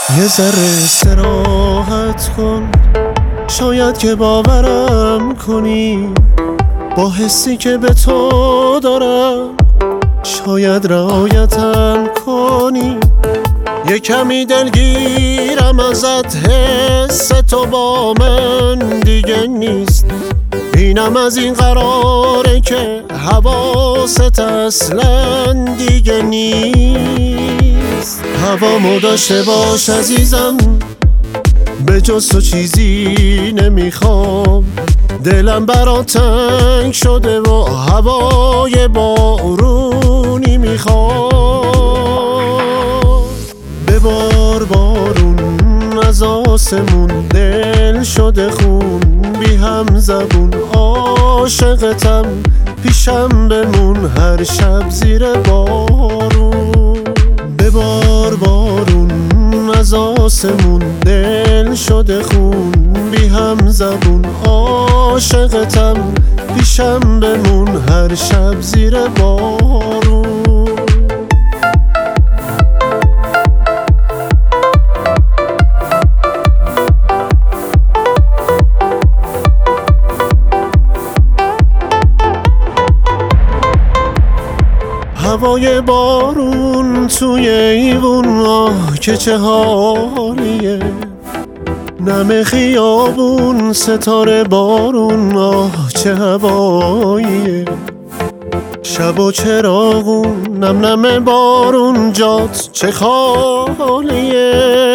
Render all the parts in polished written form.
یه ذره استراحت کن، شاید که باورم کنی با حسی که به تو دارم، شاید رعایتم کنی. یه کمی دلگیرم ازت، حس تو با من دیگه نیست. اینم از این قراره که حواست اصلا دیگه نیست. هوامو داشته باش عزیزم، به جز تو چیزی نمیخوام. دلم برات تنگ شده و هوای بارونی میخوام. ببار بارون از آسمون، دل شده خون بی هم زبون. عاشقتم پیشم بمون هر شب زیر بارون. ببار بارون از آسمون، دل شده خون بی هم زبون. عاشقتم پیشم بمون هر شب زیر بارون. هوای بارون توی ایوون، آه که چه حالیه. نم خیابون ستاره بارون، آه چه هواییه. شب و چراغون نم نم بارون، جات چه خالیه.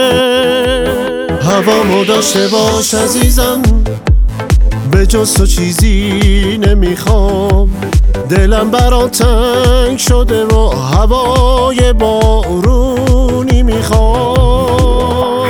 هوامو داشته باش عزیزم، به جز تو چیزی نمیخوام. دلم برات تنگ شده و هوای بارونی میخوام.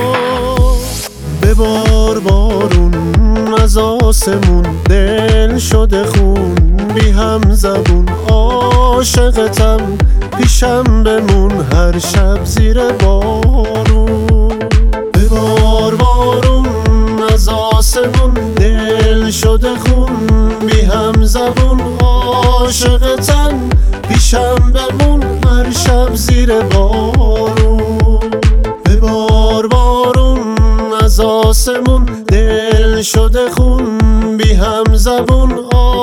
ببار بارون از آسمون، دل شده خون بی هم زبون. عاشقتم پیشم بمون هر شب زیر بارون. ببار بارون از آسمون، دل شده خون بی هم زبون. عاشقتم پیشم بمون هر شب زیر بارون. ببار بارون از آسمون، دل شده خون بی هم زبون.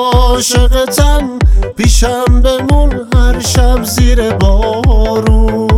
عاشقتم پیشم بمون هر شب زیر بارون.